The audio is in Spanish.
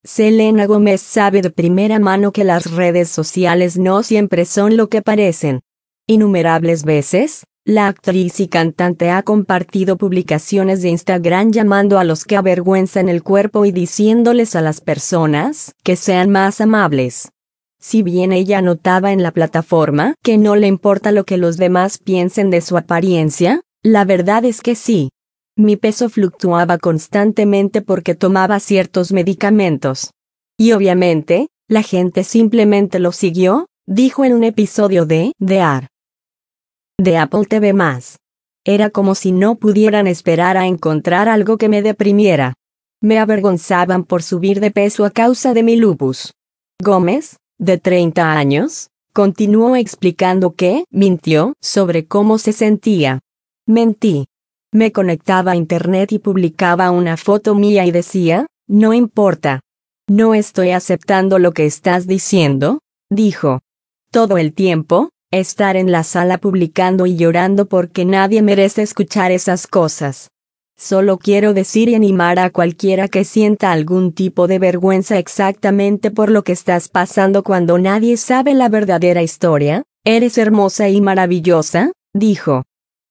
Selena Gómez sabe de primera mano que las redes sociales no siempre son lo que parecen. Innumerables veces, la actriz y cantante ha compartido publicaciones de Instagram llamando a los que avergüenzan el cuerpo y diciéndoles a las personas que sean más amables. Si bien ella notaba en la plataforma que no le importa lo que los demás piensen de su apariencia, la verdad es que sí. Mi peso fluctuaba constantemente porque tomaba ciertos medicamentos. Y obviamente, la gente simplemente lo siguió, dijo en un episodio de Apple TV+. Era como si no pudieran esperar a encontrar algo que me deprimiera. Me avergonzaban por subir de peso a causa de mi lupus. Gómez, de 30 años, continuó explicando que mintió sobre cómo se sentía. Mentí. Me conectaba a internet y publicaba una foto mía y decía, no importa. No estoy aceptando lo que estás diciendo, dijo. Todo el tiempo, estar en la sala publicando y llorando porque nadie merece escuchar esas cosas. Solo quiero decir y animar a cualquiera que sienta algún tipo de vergüenza exactamente por lo que estás pasando cuando nadie sabe la verdadera historia. Eres hermosa y maravillosa, dijo.